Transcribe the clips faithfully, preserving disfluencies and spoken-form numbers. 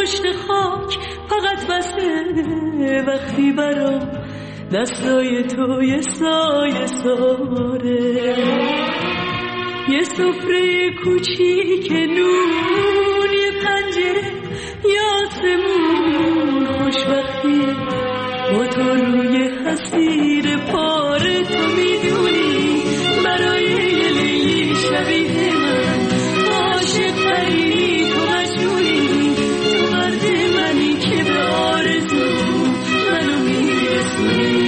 پشت خاک فقط بسه وقتی برام دستای تو یه سایه ساره، یه سفره کوچیک نون، یه پنجره یه آسمون خوشبختی با تو روی حسیر پاره. تو میدونی برای یه لیلی شبیه من عاشق تری، تو مجنونی، تو مرد منی که به آرزو منو میرسونی.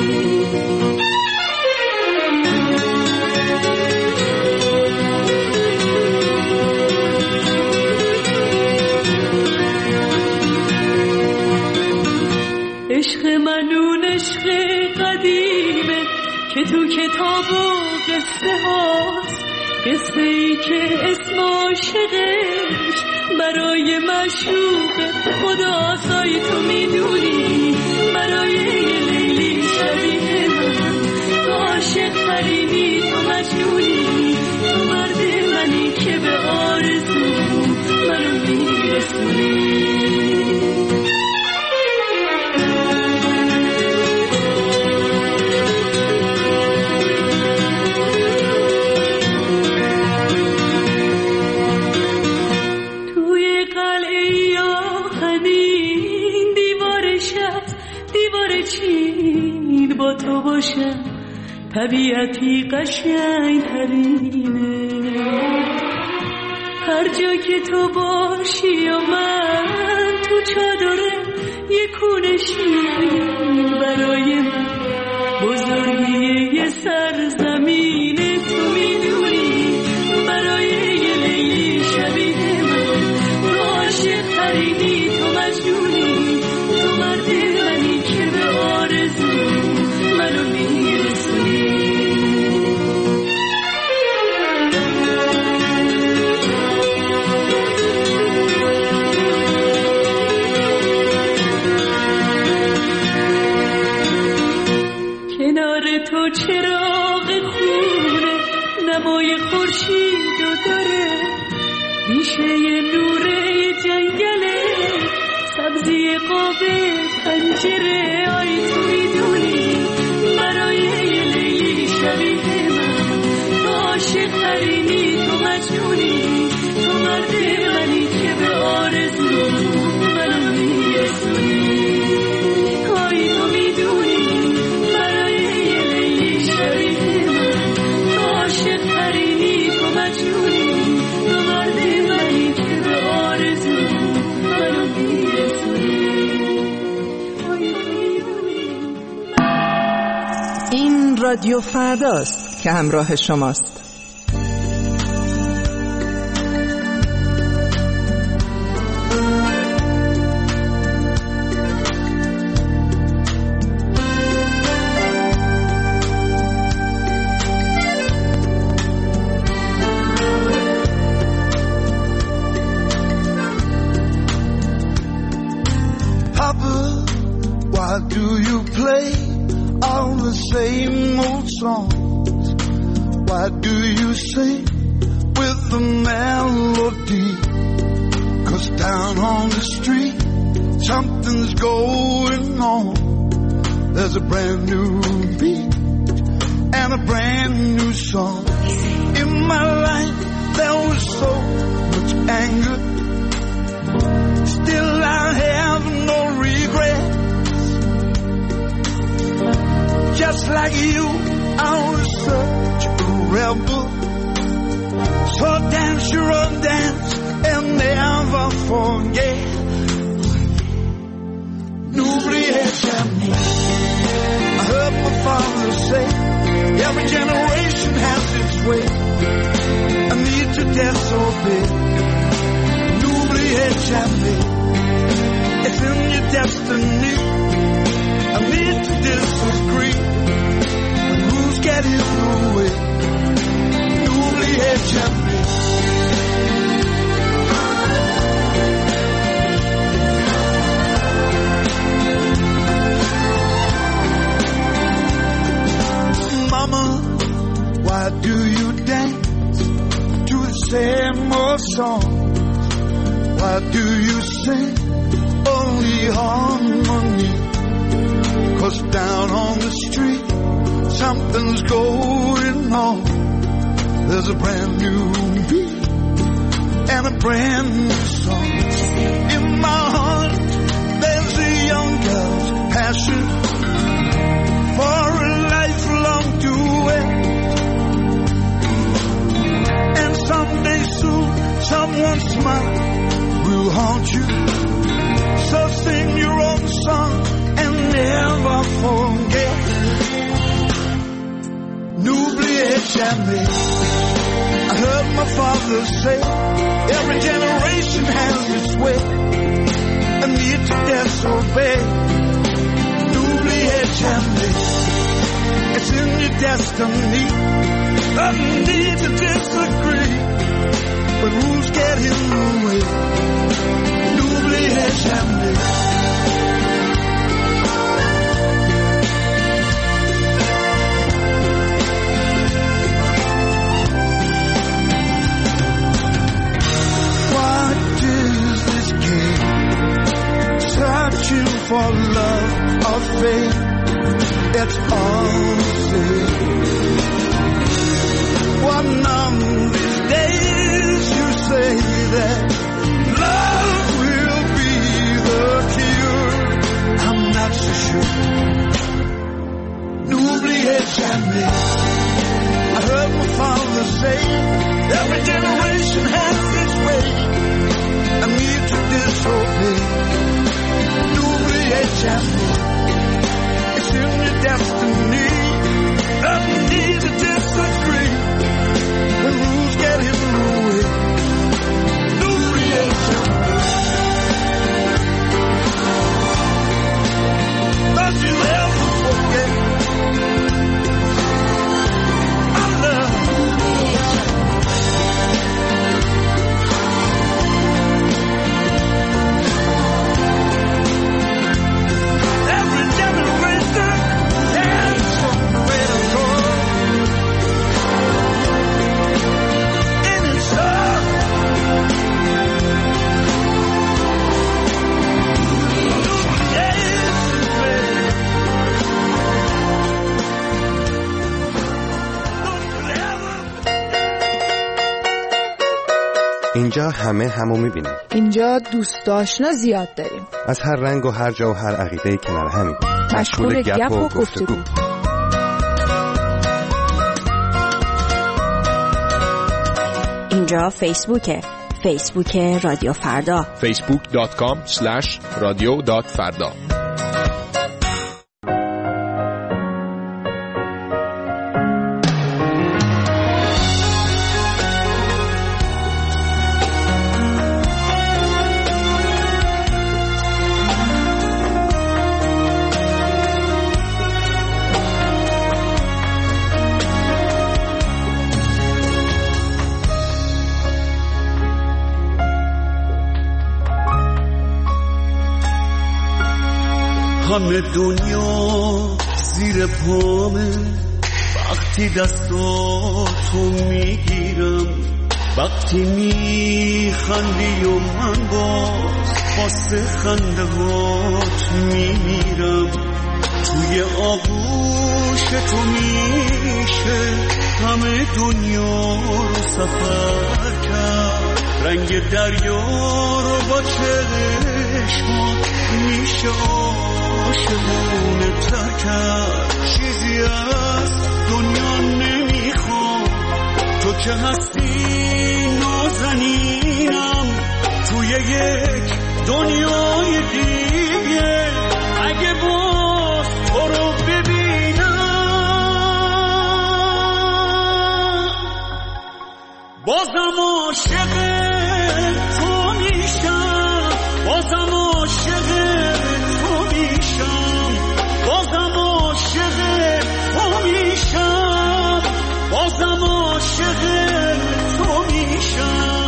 عشق منون عشق قدیمه که تو کتاب و قصه هاست، قصه ای که اسم عاشقش برای معشوق خداست. آی تو میدونی برای یه لیلی شبیه من تو عاشق ترینی، تو مجنونی، تو مرد منی که به آرزو منو میرسونی. با تو باشم طبیعتی قشنگ ترینه، هر جا که تو باشی و من تو چادره یه کونه شیرین برای من بزرگی یه سرزمینه. تو میدونی برای یه لیلی شبیه من تو عاشق ترینی، تو مجنونی، تو مرد منی که به آرزو منو میرسونی. کنار تو چراغ خونه نمای خورشید و داره، میشه یه نوره جنگله سبزی قاب پنجره. آی تو میدونی برای یه لیلی شبیه من تو عاشق ترینی، تو مجنونی، تو مرد منی که به آرزو منو میرسونی. آی تو میدونی برای یه لیلی شبیه من تو عاشق ترینی، تو مجنونی، تو مرد منی که به آرزو منو میرسونی. این رادیو فرداست که همراه شماست. Papa, why do you play all the same old songs? Why do you sing with the melody? 'Cause down on the street something's going on. There's a brand new beat and a brand new song. In my life there was so much anger, still I have no regrets. Just like you, I was such a rebel. So dance, sure, dance and never forget. N'oubliez jamais. I heard my father say, every generation has its way. I need to disobey. N'oubliez jamais. It's in your destiny. I need to disagree. And who's getting away? N'oubliez jamais. Mama, why do you dance to the same old song? Why do you sing only harmony? 'Cause down on the street something's going on. There's a brand new beat and a brand new song. In my heart there's a young girl's passion for a lifelong duet. And someday soon someone's smile will haunt you. So sing your own song and never forget. N'oubliez jamais. I heard my father say, every generation has its way, a need to disobey. N'oubliez jamais. It's in your destiny, a need to disagree, but rules get in the way. N'oubliez jamais. Searching for love or faith, it's all the same. One of these days you say that love will be the cure. I'm not so sure. N'oubliez jamais. I heard my father say, every generation has its way, a need to disobey. N'oubliez jamais. It's in your destiny, a need to disagree, when rules get in the way. N'oubliez jamais. Don't you ever forget I love you. Every generation has somewhere to go. In its love. اینجا همه همو میبینیم. اینجا دوست آشنا زیاد داریم. از هر رنگ و هر جا و هر عقیده کنار همیم. مشغول گپ و گفتگو. اینجا فیسبوکه. فیسبوک رادیو فردا. فیسبوک دات کام اسلش رادیو دات فردا. همه دنیا زیر پامه وقتی دستاتو میگیرم، وقتی میخندی و من باز واسه خنده هات میمیرم. توی آغوش تو میشه همه دنیا رو سفر کرد، رنگ دریا رو با چشمات میشه عاشقونه تر کرد. چیزی از دنیا نمیخوام، تو که هستی نازنینم توی یک دنیای دیگه. اگه باز تو رو ببینم بازم عاشق تو میشم، بازم عاشق تو میشم، بازم عاشق تو میشم، بازم عاشق تو میشم.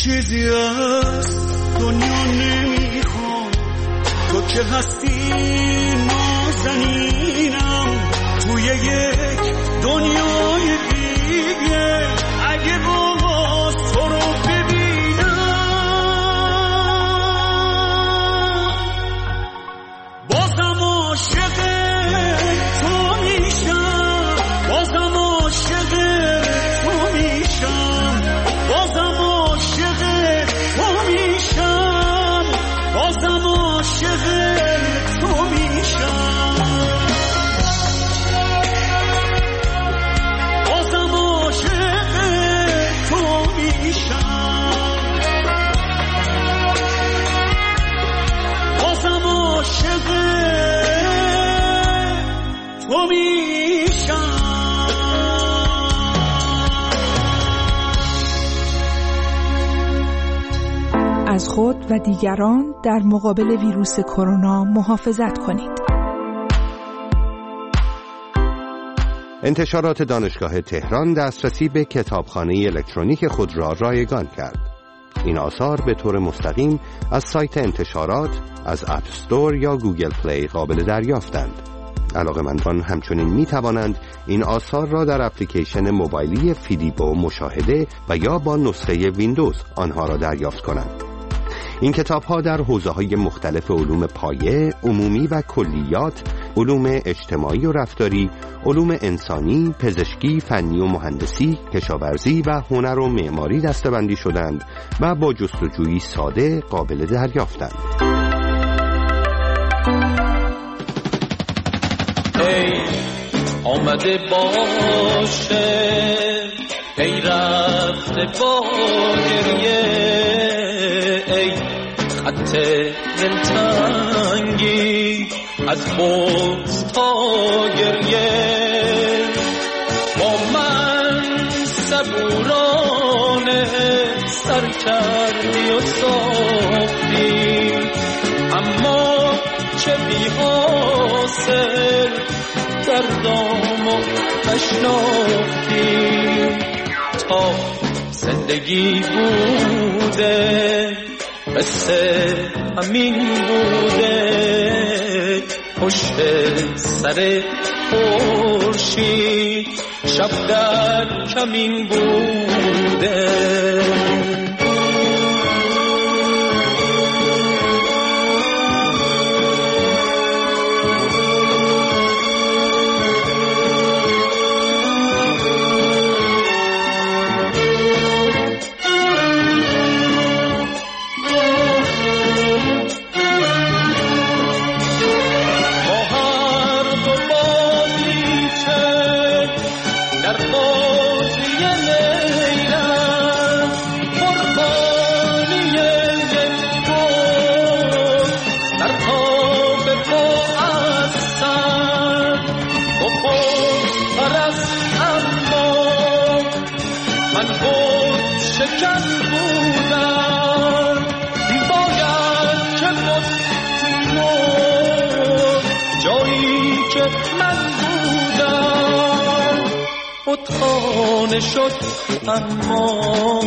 چیزی از دنیا نمیخوام، تو که هستی نازنینم توی یک دنیای دیگه. اگه باز تو رو ببینم بازم عاشق تو میشم، بازم عاشق تو میشم، بازم عاشق تو میشم، بازم عاشق تو میشم، بازم عاشق تو میشم، بازم عاشق تو میشم. از خود و دیگران در مقابل ویروس کرونا محافظت کنید. انتشارات دانشگاه تهران دسترسی به کتابخانه الکترونیک خود را رایگان کرد. این آثار به طور مستقیم از سایت انتشارات، از اپ استور یا گوگل پلی قابل دریافتند. علاقه‌مندان همچنین می توانند این آثار را در اپلیکیشن موبایلی فیدیبو مشاهده و یا با نسخه ویندوز آنها را دریافت کنند. این کتاب‌ها در حوزه‌های مختلف علوم پایه، عمومی و کلیات، علوم اجتماعی و رفتاری، علوم انسانی، پزشکی، فنی و مهندسی، کشاورزی و هنر و معماری دسته‌بندی شدند و با جستجویی ساده قابل دریافتند. ای آمده باشه، ای رفته با گریه، ای خط دلتنگی از بغض تا گریه، با من صبورانه سر کردی و ساختی، اما چه بی حاصل دردامو نشناختی. تا زندگی بوده قصه همین بوده، پشت سر خورشید شب در کمین بوده. خانه شد اما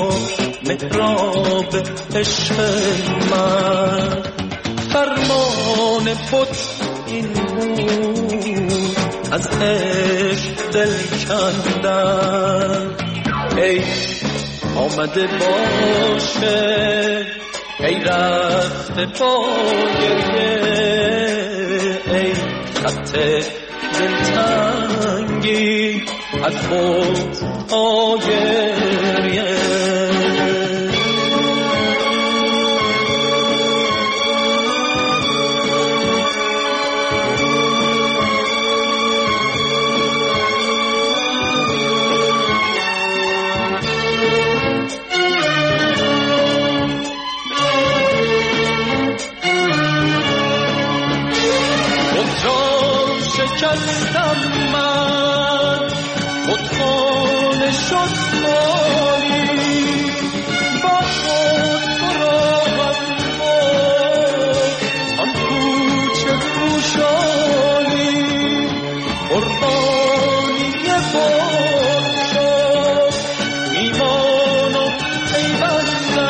محراب عشق من، فرمان پت این بود از عشق دل کندن. ای آمده باشه، ای رفته با گریه، ای خط دلتنگی از خود آگریه. شکستم من، خودخانه شد خالی، با خود براهم بود آن کوچه خوشحالی، قربانی باد شد ایمان و پیوندم،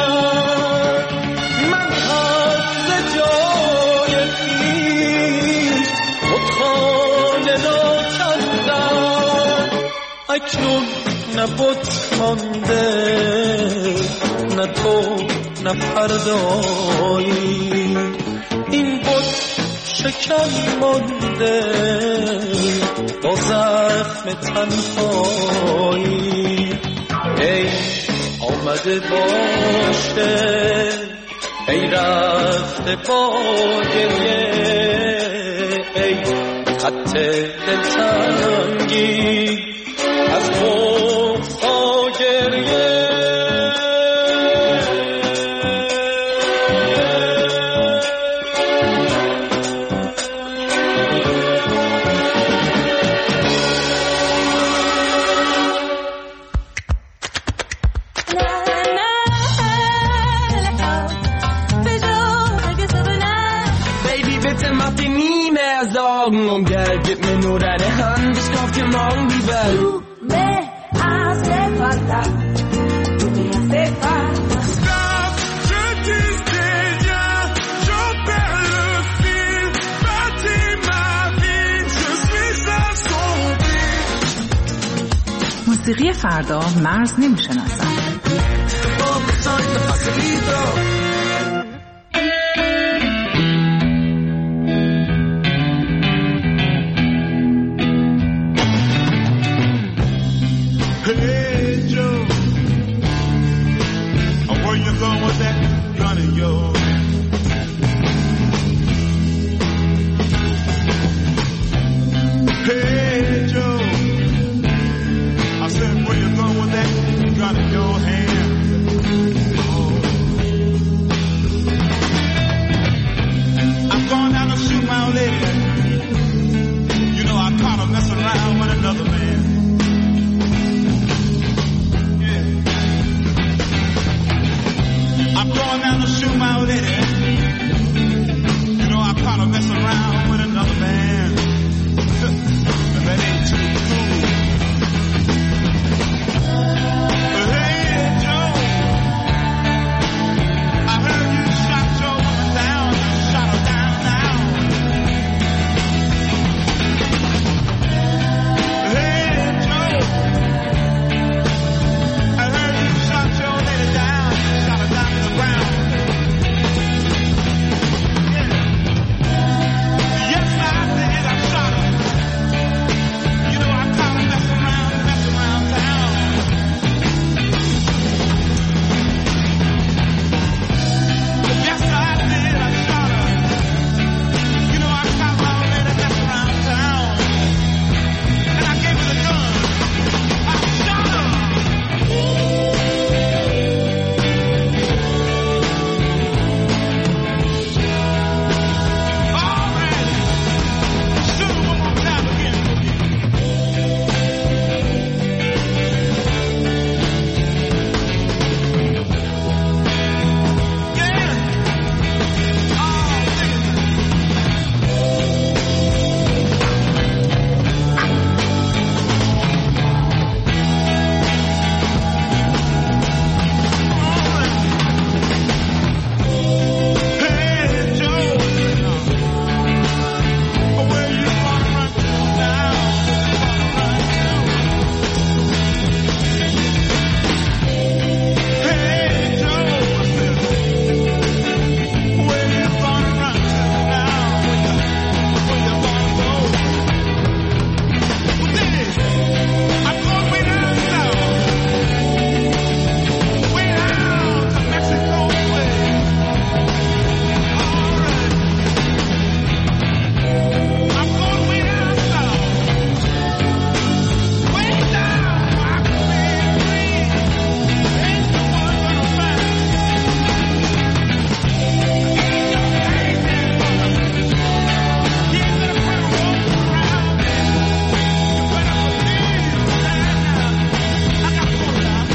اکنون نه بت مانده، نه تو نه فردایی، این بت شکن مانده با زخم تنهایی. ای آمده باشه، ای رفته با گریه، ای خط دلتنگی از بغض تا گریه. Augen und Geld, gib mir nur deine Hand, ich kauf dir morgen die Welt. Du me hace falta, du me hace falta. Stop, je disais rien, je perds le fil, bâtis ma vie, je suis assombri. موسیقی فردا مرز نمیشناسن. Hey Joe, where you going with that gun of yours? Hey Joe, I said where you going with that gun in your hand? Oh. I'm going down to shoot my old lady. You know I caught her messing around with another man. I'm going down to shoot my old lady. You know I caught her messing around with another man. That ain't too cool. Hey Joe, I heard you shot your woman down. You shot her down now. Hey Joe, I heard you shot your lady down. You shot her down to the ground. Yeah. Yes, I did. I shot her. You know I caught her messing around, messing around town. Yes, I did. I shot her. You know I caught my old lady messing around town. And I gave her the gun. I shot her. All right. Shoot her one more time again. Yeah. Oh, hey, Joe. Where you gonna run to now? Hey, Joe. Where you gonna run to now? Where you, where you gonna go? Well, this, I'm going way down south. Way down to Mexico way. All right. I'm going way down south. Way down where I can be free. Ain't no one gonna find me. Ain't no anything gonna be. He's gonna put a rope around me. You better believe that now. I got pulled out.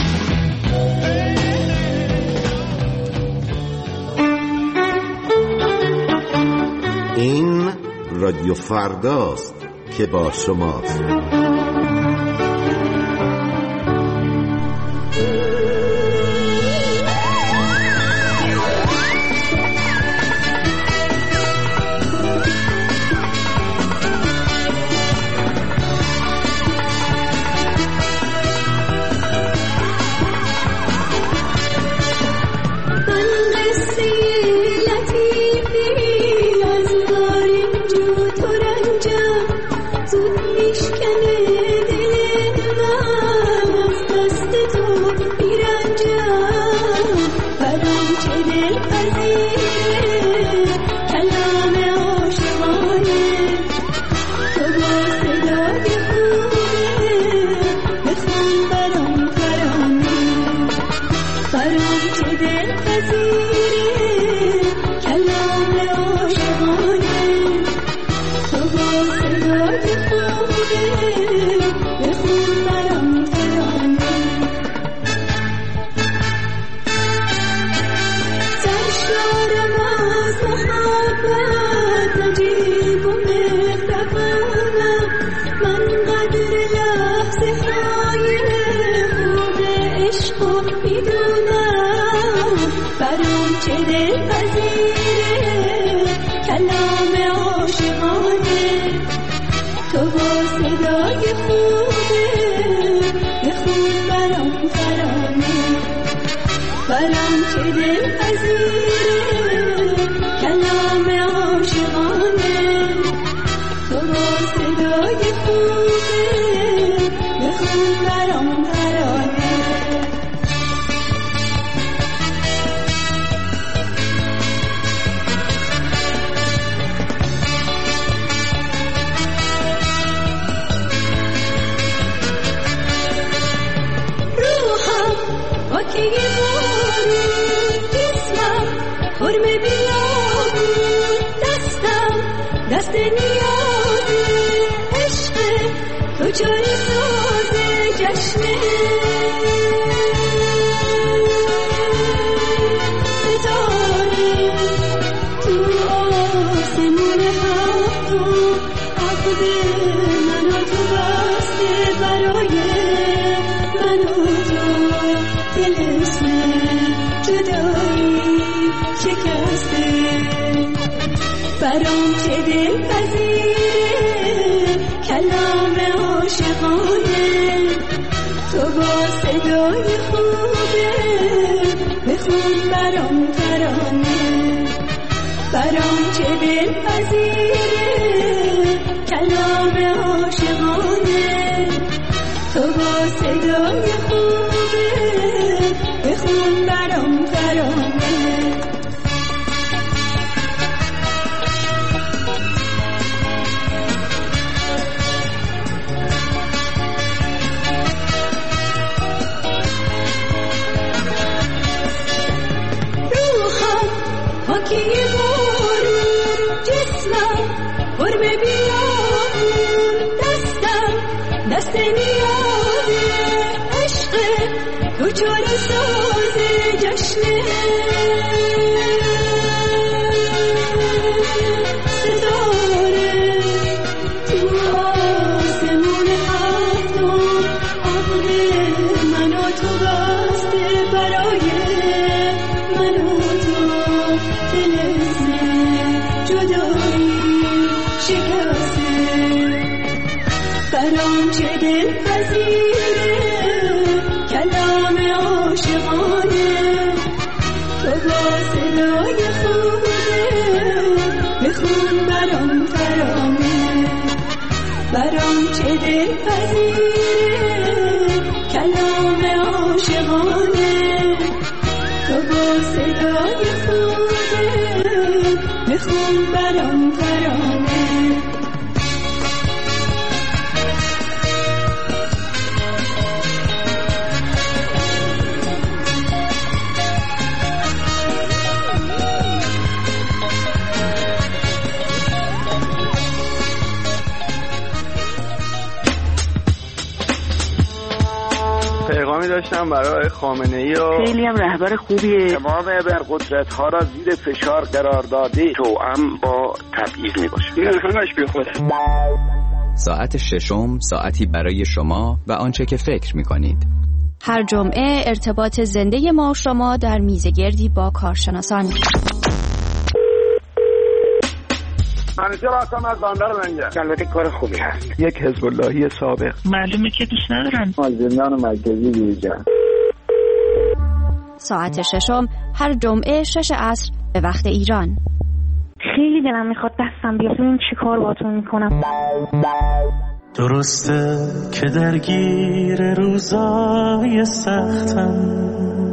این رادیو فرداست که با شماست. دست تو بیرنجم برام چه دل پذیره کلام عاشقانه تو با صدای خوبه بخون برام ترانه برام چه دل پذیره کلام عاشقانه تو با صدای خوبه بخون برام ترانه سرشارم از محبت نجیب و مهربانم من قدر لحظه های خوب عشق و میدونم برام چه دل پذیره کلام عاشقانه تو با صدای خوبه بخون برام ترانه برام چه دل پذیره کلام عاشقانه تو با صدای خوبه بخون برام ترانه که یه بارون جسمم حرم بیابون دستم دست نیازه عشق تو جاری سازه جشنه ستاره تو آسمون هفتم عقد من و تو بسته برای من و تو دلسم جدایی شکسته برام چه دل پذیره کلام عاشقانه تو با صدای خوبه بخون برام ترانه برام چه دل پذیره کلام عاشقانه تو با صدای خوبه بخون برام ترانه روحم پاکی بارون جسمم حرم بیابون دستم دست نیازه عشق تو چاره سازه جشنه ستاره تو آسمون هفتم عقد من و تو بسته برای من و تو دلسم جدایی شکسته برام چه دل پذیره کلام عاشقانه تو با صدای خوبه بخون برام ترانه برام چه دل پذیره کلام عاشقانه تو با صدای خوبه بخون برام ترانه پیغامی داشتم برای خامنه‌ای و خیلی هم رهبر خوبیه. تمام ابرقدرت‌ها را زیر فشار قرار داده توأم با تبعیض میباشه. این همش بی خوده. ساعت ششم ساعتی برای شما و آنچه که فکر می‌کنید. هر جمعه ارتباط زنده ما و شما در میزگردی با کارشناسان. همیشه راستم از باندار منگه. البته کار خوبی هست. یک حزب اللهی سابق. معلومه که دوست ندارن. زندان مرکزی دیجا. ساعت ششم هر جمعه شش عصر به وقت ایران. خیلی دلم میخواد دستم بیاد ببینم چی کار باتون میکنم. درسته که درگیر روزای سختم،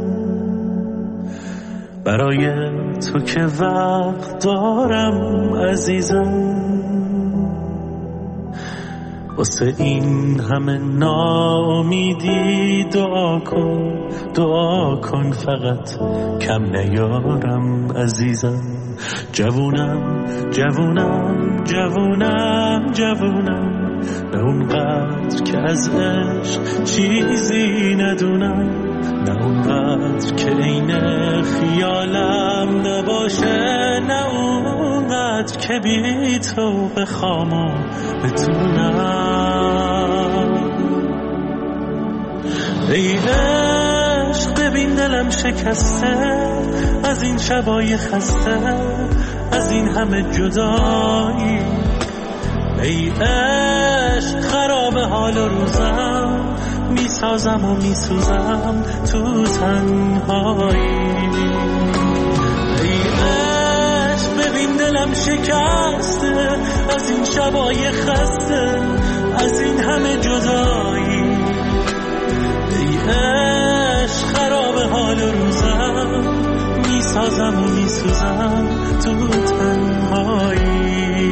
برای تو که وقت دارم عزیزم، واسه این همه ناامیدی دعا کن، دعا کن فقط کم نیارم عزیزم. جوونم جوونم جوونم جوونم، نه اونقدر که از عشق چیزی ندونم، نه اونقدر که عین خیالم نباشه، نه اونقدر که بی تو بخوام و بتونم. ای عشق ببین دلم شکسته از این شبای خسته، از این همه جدایی. ای عشق خراب حال و روزم، میسازم و میسوزم تو تنهایی. ای عشق ببین دلم شکسته از این شبای خسته، از این همه جدایی. ای عشق خراب حال و روزم، میسازم و میسوزم تو تنهایی.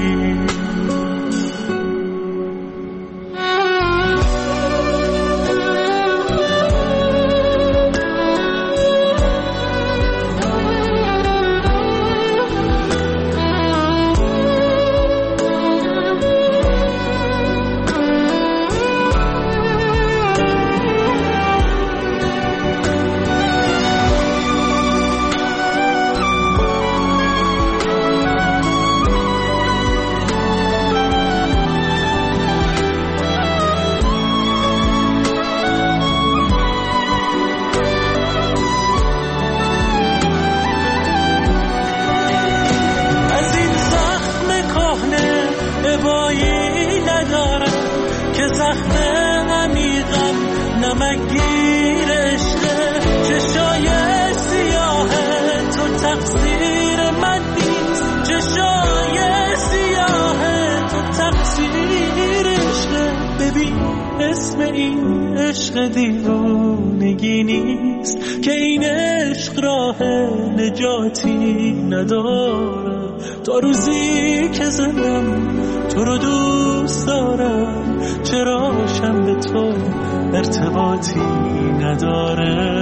اسم این عشق دیوانگی نیست که این عشق راه نجاتی نداره. تا روزی که زندم تو رو دوست دارم، چرا شم به تو ارتباطی نداره.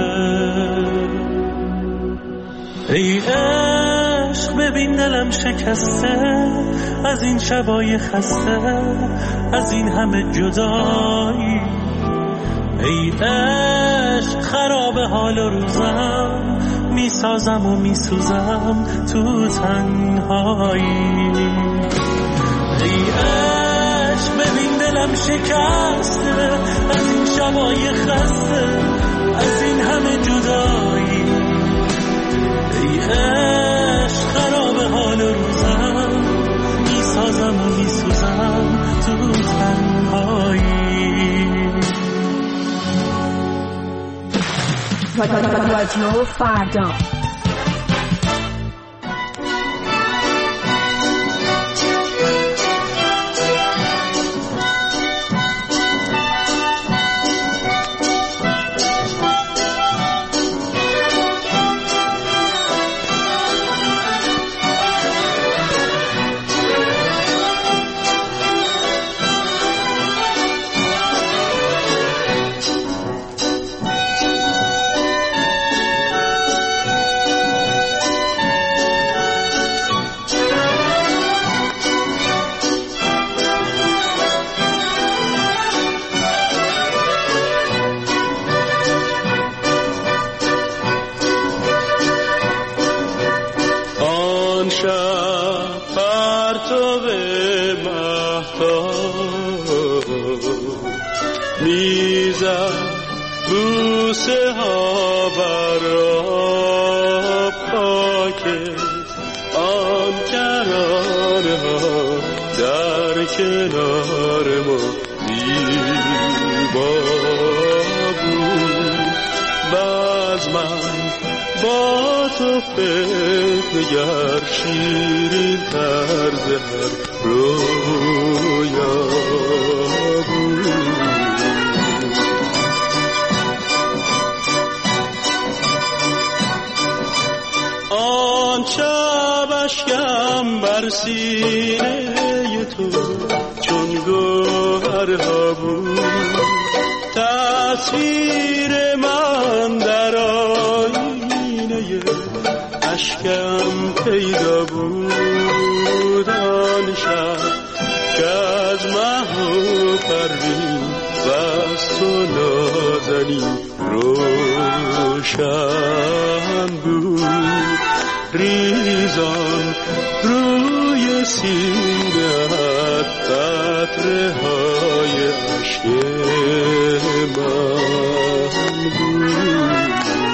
ای عشق ببین دلم شکسته از این شبای خسته، از این همه جدایی. ای عشق خراب حال و روزم، میسازم و میسوزم تو تنهایی. ای عشق ببین دلم شکسته از این شبای خسته، از این همه جدایی. ای عشق خراب حال و روزم، میسازم و میسوزم تو تنهایی. رادیو فردا. تو فکر نگر شیرین طرز هر رویا بود. آن شب اشکم بر سینه تو چون گوهرها بود، تصویر من در آینه اشکم پیدا بود. آن شب که از مه و پروین بست و نازنین روشن بود. ریزان روی سینه‌ات قطره های عشق من بود.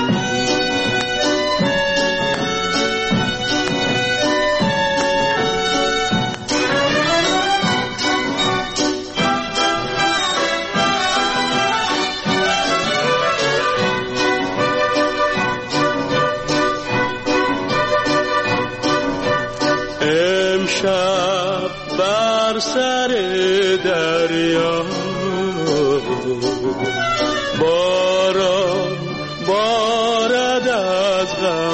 امشب بر سر دریا باران بارد از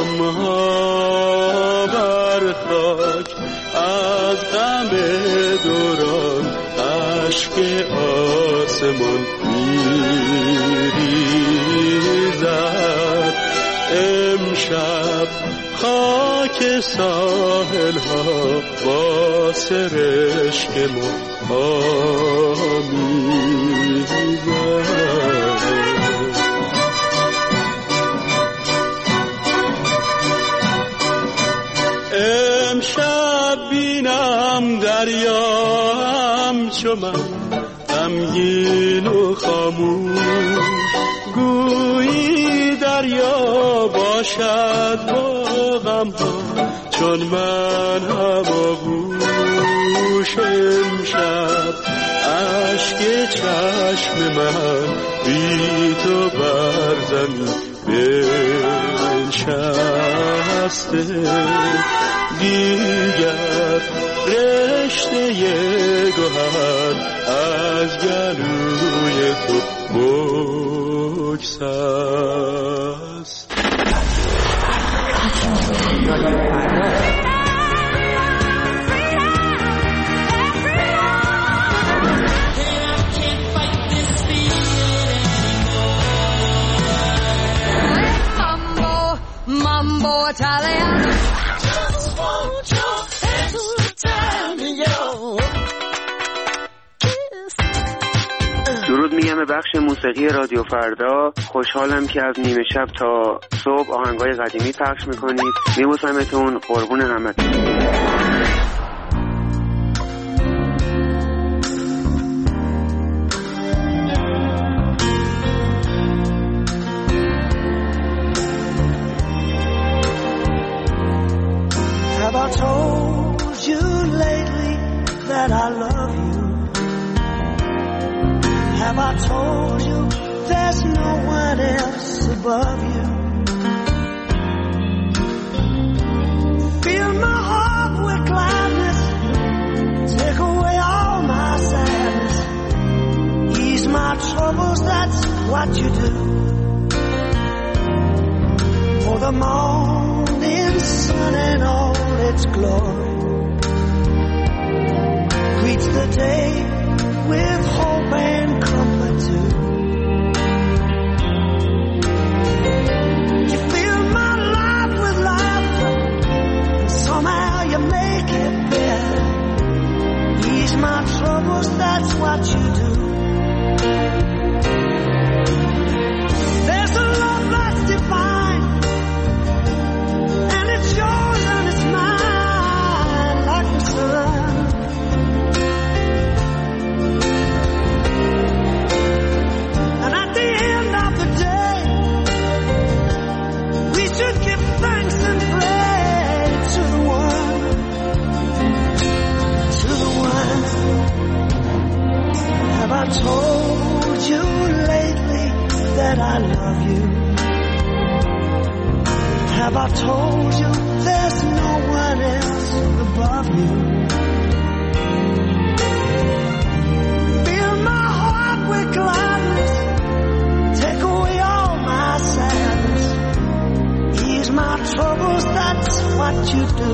غمها بر خاک، از غم دوران اشک آسمان میریزد. امشب خاک ساحل ها با سرشک ما آمیزد. امشب بینم دریا همچو من غمگین و خاموش، گویی دریا باشد با غم ها چون من هماغوش. امشب اشک چشم من بی تو بر زمین بنشسته، دیگر رشته گوهر از گلوی تو بگسست. Mambo Italian. درود میگم به بخش موسیقی رادیو فردا. خوشحالم که از نیمه شب تا صبح آهنگای قدیمی پخش میکنید. میبوسمتون، قربون همتون. Have I told you lately that I love you? Have I told you there's no one else above you? Fill my heart with gladness, take away all my sadness, ease my troubles, that's what you do. For the morning sun and all its glory greets the day with hope and comfort too. You fill my life with laughter, and somehow you make it better. Ease my troubles, that's what you do. There's a love that's divine, and it's yours and it's mine, like the sun. And at the end of the day, we should give thanks and pray to the one, to the one. Have I told you lately that I love you? Have I told you there's no one else above you? Fill my heart with gladness, take away all my sadness, ease my troubles, that's what you do.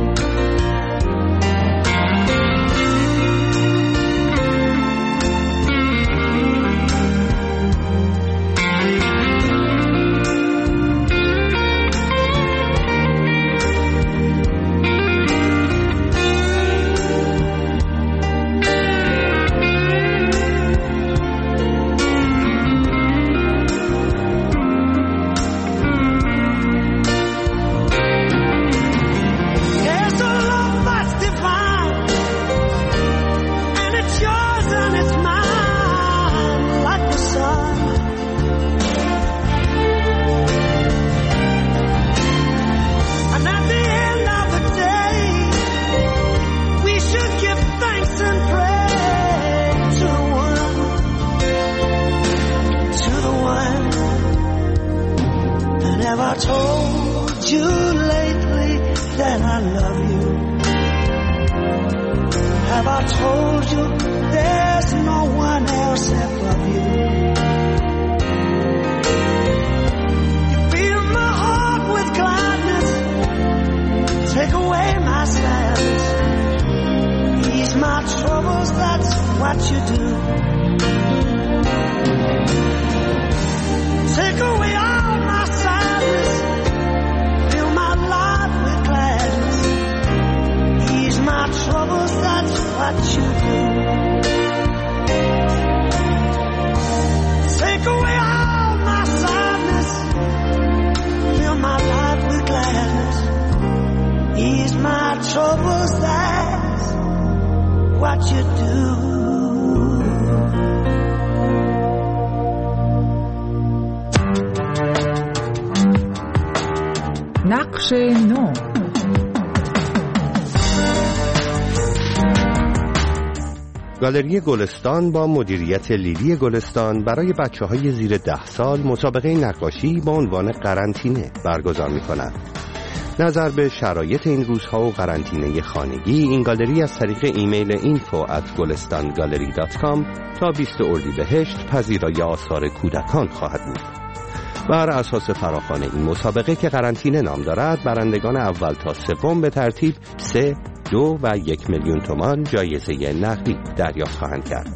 نقش نو. گالری گلستان با مدیریت لیلی گلستان برای بچه‌های زیر ده سال مسابقه نقاشی با عنوان قرنطینه برگزار می‌کند. نظر به شرایط این روزها و قرنطینه خانگی، این گالری از طریق ایمیل اینفو ات گلستان گالری دات کام تا بیست اردیبهشت پذیرای آثار کودکان خواهد بود. بر اساس فراخوان این مسابقه که قرنطینه نام دارد، برندگان اول تا سوم به ترتیب سه، دو و یک میلیون تومان جایزه نقدی دریافت خواهند کرد.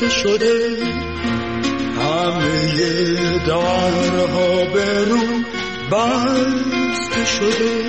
بسته شده، همه درها به رو بسته شده.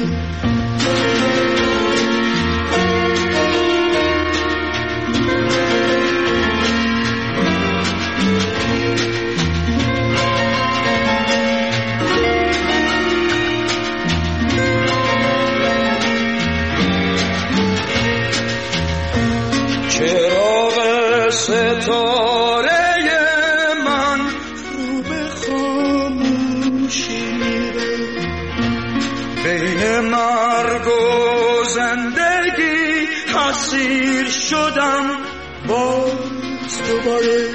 چراغ ستاره من رو به خاموشی میره، بین مرگ و زندگی اسیر شدم باز دوباره.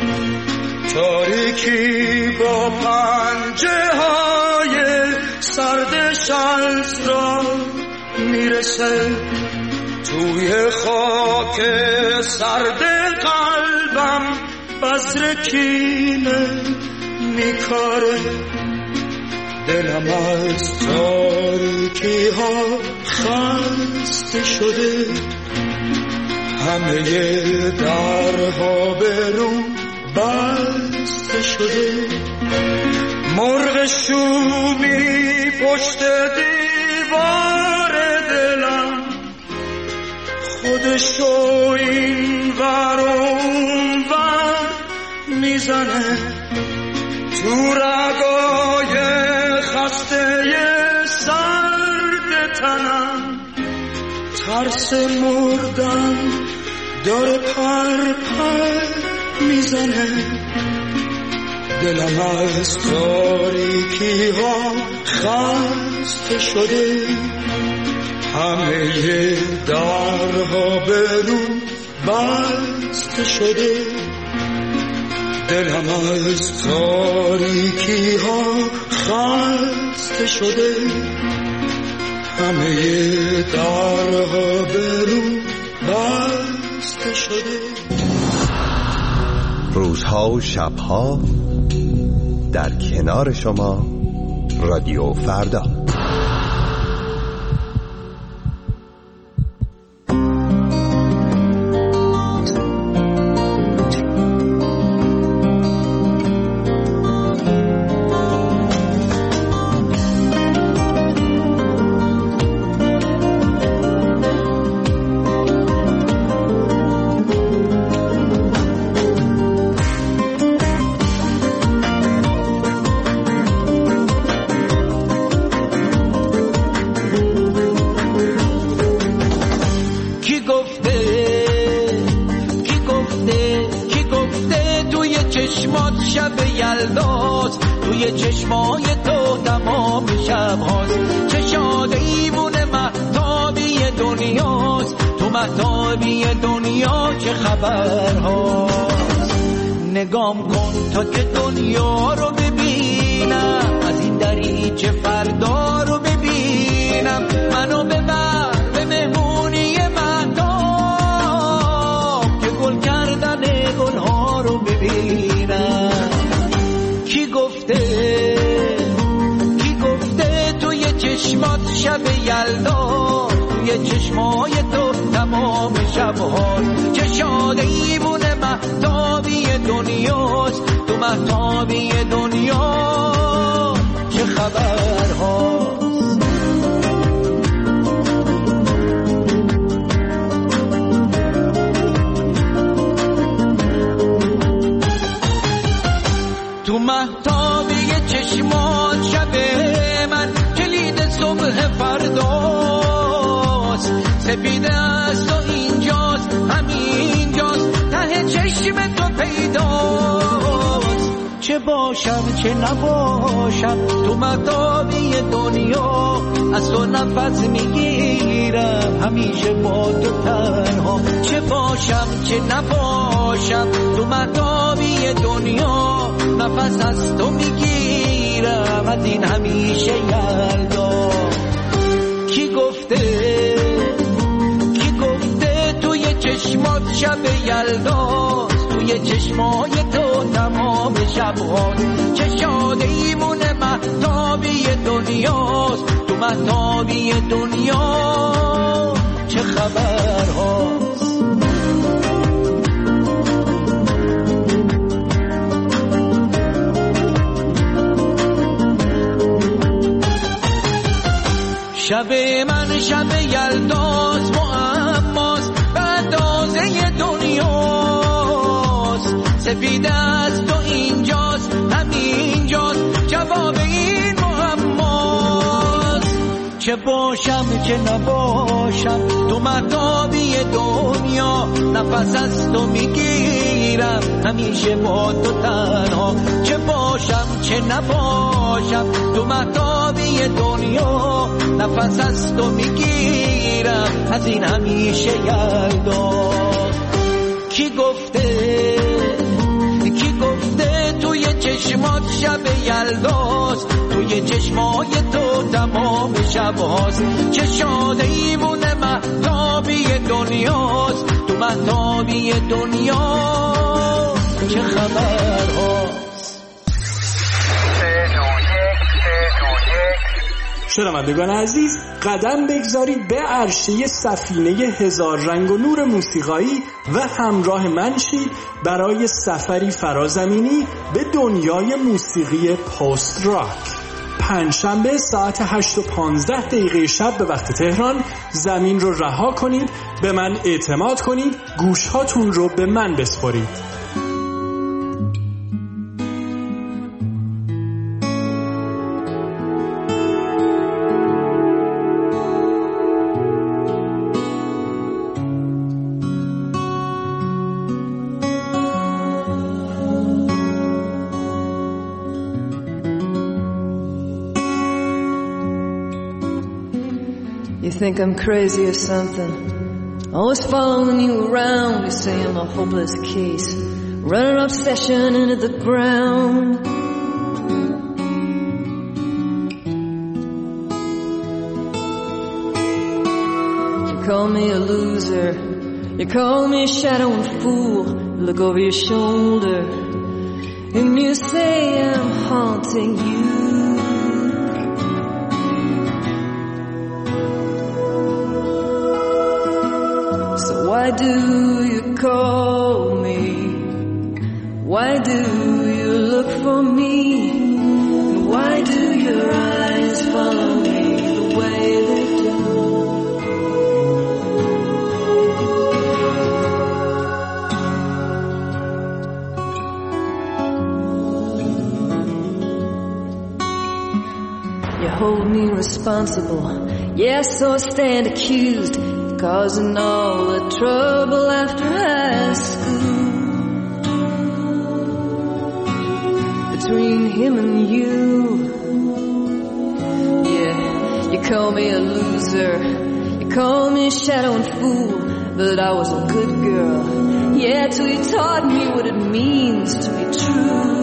تاریکی با پنجه های سرد شمس را میرسه، توی خاک سرد قلبم بذر کینه میکاره. دلم از تاریکی ها خسته شده، همه درها به رو بسته شده. مرغ شومی پشت دیوار دلم خودشو این ور اون ور میزنه، تو رگای خسته سرد تنم ترس مردن داره پر پر میزنه. دلم از تاریکی ها خسته شده، همه درها به رو بسته شده. دلم از تاریکی ها خسته شده، همه درها به رو بسته شده. روزها و شبها در کنار شما، رادیو فردا. نگام کن تا که دنیا رو ببینم، از این دریچه فردا رو ببینم. منو ببر به مهمونی مهتاب، که گل کردن گلها رو ببینم. کی گفته کی گفته توی چشمات شب یلدا، توی چشمای تو تمام شبها چه شاده ایوونه مهتابی دنیاست، تو مهتابی دنیا چه خبر هاست. تو مهتابی چشمات شب من کلید صبح فرداست، سپیده است و اینجاست همینجاست ته چشم تو پیداست. چه باشم چه نباشم تو مهتابی دنیا، از تو نفس میگیرم همیشه با تو تنها. چه باشم چه نباشم تو مهتابی دنیا، نفس از تو میگیرم از این همیشه یلدا. کی گفته کی گفته توی چشمات شب یلداست، توی چشمای تو تمام شبها چه شاده ایمونه مهتابی دنیاست، تو مهتابی دنیا چه خبر هاست. شب من شب یلداست معماست به اندازه دنیاست سفید است و اینجاست همینجاست جواب این معماست چه باشم چه نباشم تو مهتابی دنیا نفس از تو میگیرم همیشه با تو تنها چه باشم چه نباشم تو مهتابی دنیا نفس از تو میگیرم از این همیشه یلدا کی گفته کی گفته توی چشمات شب یلداست توی چشمای تو تمام شباست چه شاده ایمونه مهتابی دنیاست تو مهتابی دنیا چه خبرهاست شنوندگان عزیز قدم بگذارید به عرشه سفینه هزار رنگ و نور موسیقایی و همراه من شید برای سفری فرازمینی به دنیای موسیقی پست راک. پنجشنبه ساعت هشت و پانزده دقیقه شب به وقت تهران زمین رو رها کنید، به من اعتماد کنید، گوشهاتون رو به من بسپارید. You think I'm crazy or something? Always following you around. You say I'm a hopeless case, running obsession into the ground. You call me a loser, you call me a shadow and fool. You look over your shoulder and you say I'm haunting you. Why do you call me? Why do you look for me? And why do your eyes follow me the way they do? You hold me responsible, yes, so I stand accused, causing all the trouble after high school. Between him and you, yeah, you call me a loser, you call me a shadow and fool, but I was a good girl, yeah, till you taught me what it means to be true.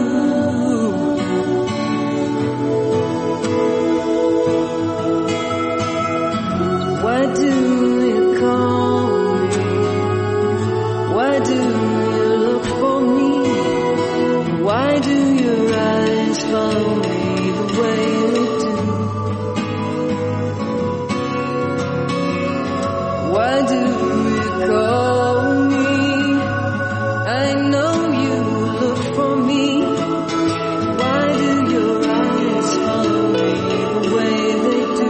Why do you call me? Why do you look for me? Why do your eyes follow me the way they do? Why do you call me? I know you look for me. Why do your eyes follow me the way they do?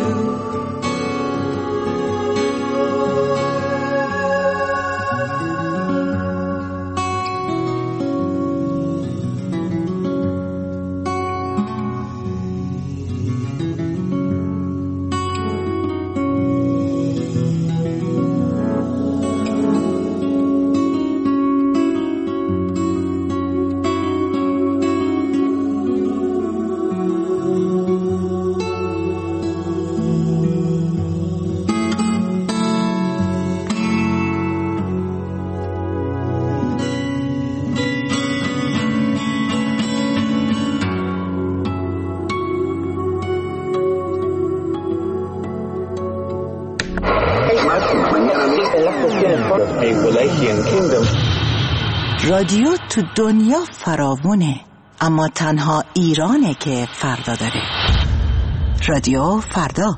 رادیو تو دنیا فراوونه، اما تنها ایرانه که فردا داره. رادیو فردا.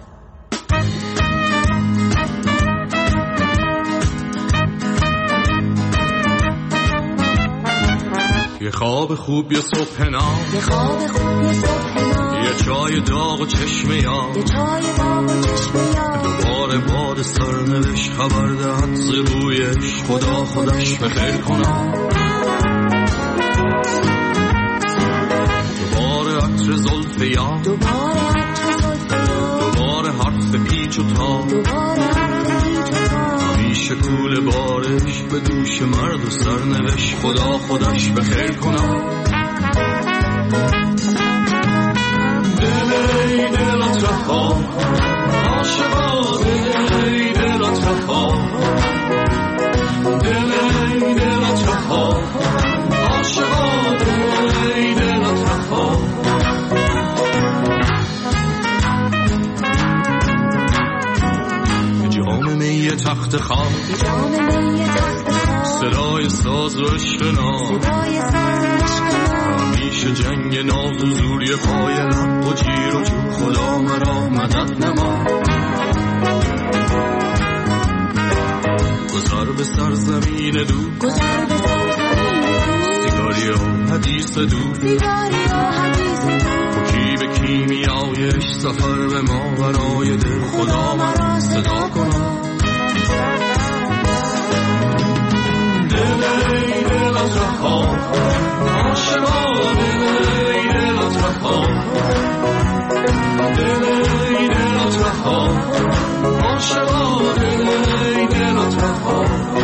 یه خواب خوب یه صبح نام، یه خواب خوب یه صبح نام، یه چای داغ و چشم یار دوباره باد سرنوشت خبر دهد ز رویش خدا خودش به خیر کنم دوباره عطر زلف یار دوباره حرف پیچ و تاب همیشه کول بارش به دوش مرد و سرنوشت خدا خودش به خیر کنم ای دلت رها عاشقا ای دلت رها دل ای دلت رها عاشقا ای دلت رها جام می تخت خواب صدای ساز و عشق نام همیشه جنگ ناز و زوری پای لب و جیر و جو خدا مرا مدد نما گذر به سرزمین دو سیگاری و حدیث دو کی به کیمیایش سفر به ما برای دل خدا مرا صدا کنم دل ای دلت رها عاشقا دل ای دلت رها دل ای دلت رها عاشقا دل ای دلت رها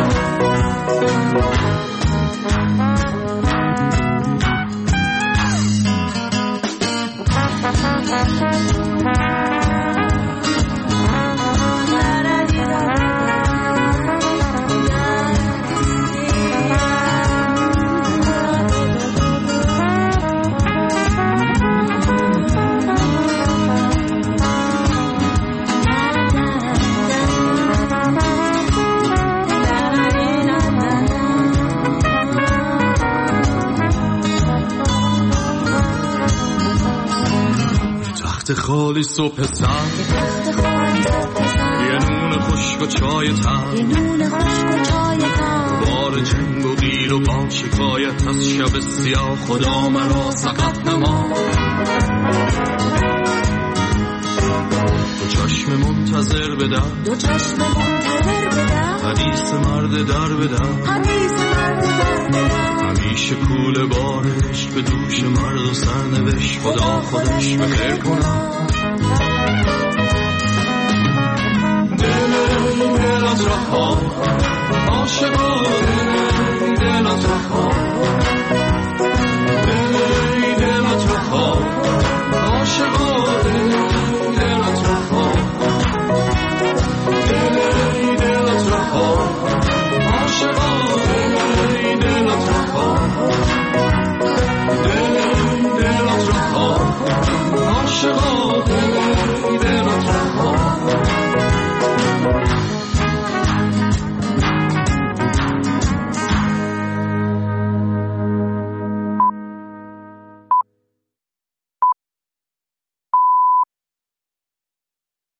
خالی صبح سر یه نون خشک و چای تر بار جنگ و قیل و با شکایت از شب سیاه خدا مرا سقط نما دو چشم منتظر بدم دو چشم منتظر بدم حدیث مرد در بدم حدیث مرد در بدم همیشه کول بارش به دوش مرد و سرنوشت خدا خودش به خیر کنم دل ای دلت رها